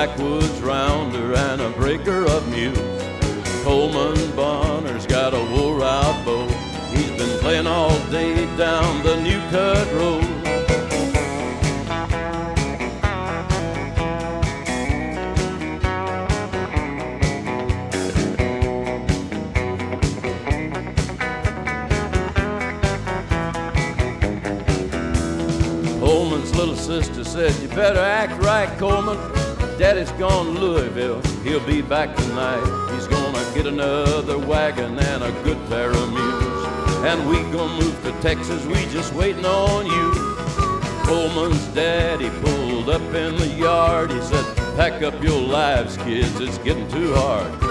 backwoods rounder and a breaker of mules. Coleman Bonner's got a wore-out bow. He's been playing all day down the New Cut Road. Coleman's little sister said, "You better act right, Coleman. Daddy's gone to Louisville. He'll be back tonight. He's gonna get another wagon and a good pair of mules. And we gonna move to Texas. We just waiting on you." Coleman's daddy pulled up in the yard. He said, "Pack up your lives, kids. It's getting too hard.